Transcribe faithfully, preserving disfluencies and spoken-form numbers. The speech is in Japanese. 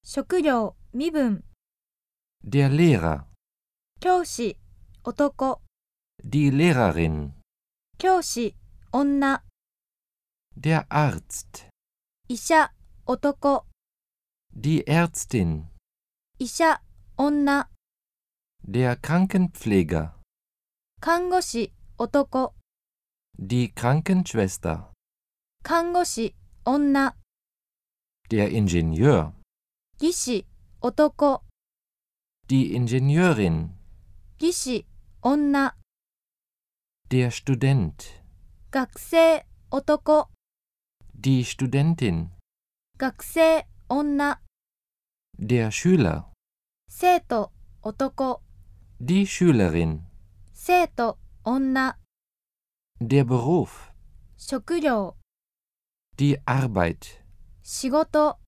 職業、身分、 Der Lehrer, 教師、男、 die Lehrerin, 教師、女、 der Arzt, 医者、男、 die Ärztin, 医者、女、 der Krankenpfleger, 看護師、男、 die Krankenschwester, 看護師、女、 der Ingenieur, 技師、男、 die Ingenieurin, 技師、女、 der Student, 学生、男、 die Studentin, 学生、女、 der Schüler, 生徒、男、 die Schülerin, 生徒、女、 der Beruf, 職業、 die Arbeit. 仕事、